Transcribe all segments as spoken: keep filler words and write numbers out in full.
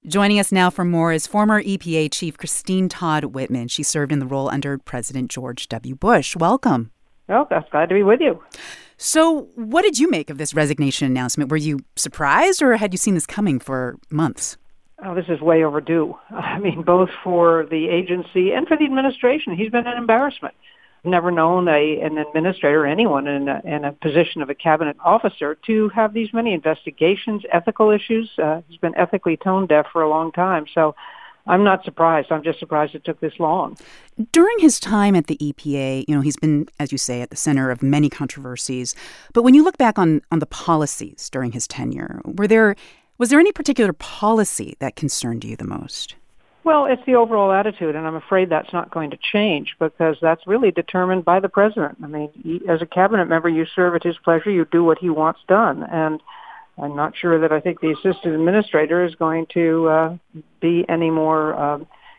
Joining us now for more is former E P A Chief Christine Todd Whitman. She served in the role under President George W. Bush. Welcome. Well, that's glad to be with you. So what did you make of this resignation announcement? Were you surprised, or had you seen this coming for months? Oh, this is way overdue. I mean, both for the agency and for the administration. He's been an embarrassment. Never known a, an administrator, anyone in a, in a position of a cabinet officer, to have these many investigations, ethical issues. Uh, he's been ethically tone deaf for a long time. So I'm not surprised. I'm just surprised it took this long. During his time at the E P A, you know, he's been, as you say, at the center of many controversies. But when you look back on, on the policies during his tenure, were there was there any particular policy that concerned you the most? Well, it's the overall attitude, and I'm afraid that's not going to change because that's really determined by the president. I mean, he, as a cabinet member, you serve at his pleasure. You do what he wants done, and I'm not sure that I think the assistant administrator is going to uh, be any more uh,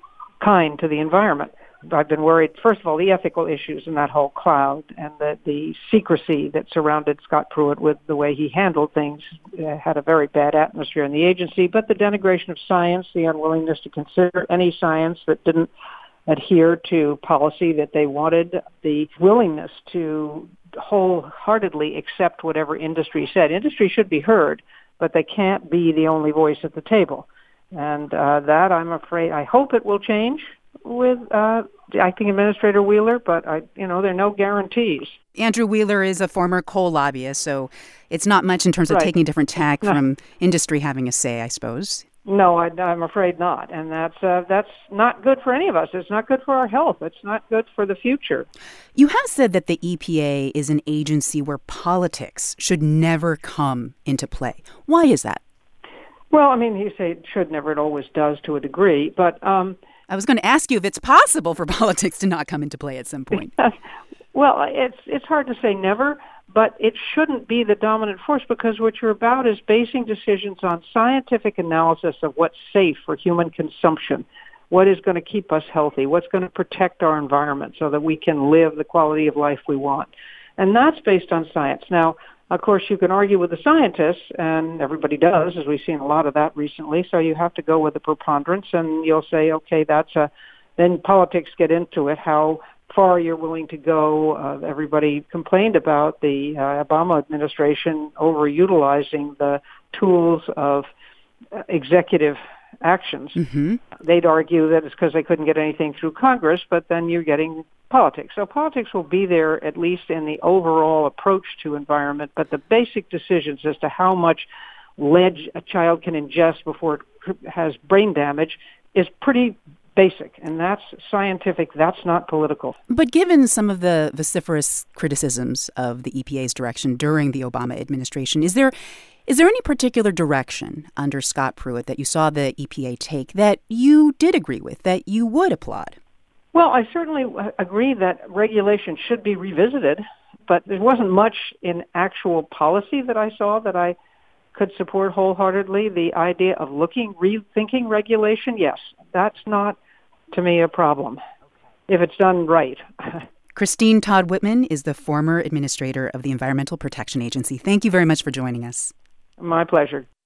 kind to the environment. I've been worried, first of all, the ethical issues in that whole cloud and the, the secrecy that surrounded Scott Pruitt with the way he handled things uh, had a very bad atmosphere in the agency. But the denigration of science, the unwillingness to consider any science that didn't adhere to policy that they wanted, the willingness to wholeheartedly accept whatever industry said. Industry should be heard, but they can't be the only voice at the table. And uh, that, I'm afraid, I hope it will change with uh, Acting Administrator Wheeler, but I, you know, there are no guarantees. Andrew Wheeler is a former coal lobbyist, so it's not much in terms of right. taking a different tack no. from industry having a say, I suppose. No, I, I'm afraid not, and that's uh, that's not good for any of us. It's not good for our health. It's not good for the future. You have said that the E P A is an agency where politics should never come into play. Why is that? Well, I mean, you say it should never. It always does to a degree, but um, I was going to ask you if it's possible for politics to not come into play at some point. Well, it's it's hard to say never, but it shouldn't be the dominant force because what you're about is basing decisions on scientific analysis of what's safe for human consumption, what is going to keep us healthy, what's going to protect our environment so that we can live the quality of life we want. And that's based on science. Now, of course, you can argue with the scientists, and everybody does, as we've seen a lot of that recently, so you have to go with the preponderance, and you'll say, okay, that's a, then politics get into it, how far you're willing to go. Uh, everybody complained about the uh, Obama administration overutilizing the tools of uh, executive actions. Mm-hmm. They'd argue that it's because they couldn't get anything through Congress, but then you're getting politics. So politics will be there at least in the overall approach to environment, but the basic decisions as to how much lead a child can ingest before it has brain damage is pretty basic, and that's scientific. That's not political. But given some of the vociferous criticisms of the E P A's direction during the Obama administration, is there is there any particular direction under Scott Pruitt that you saw the E P A take that you did agree with, that you would applaud? Well, I certainly agree that regulation should be revisited, but there wasn't much in actual policy that I saw that I could support wholeheartedly. The idea of looking, rethinking regulation, yes, that's not, to me, a problem, if it's done right. Christine Todd Whitman is the former administrator of the Environmental Protection Agency. Thank you very much for joining us. My pleasure.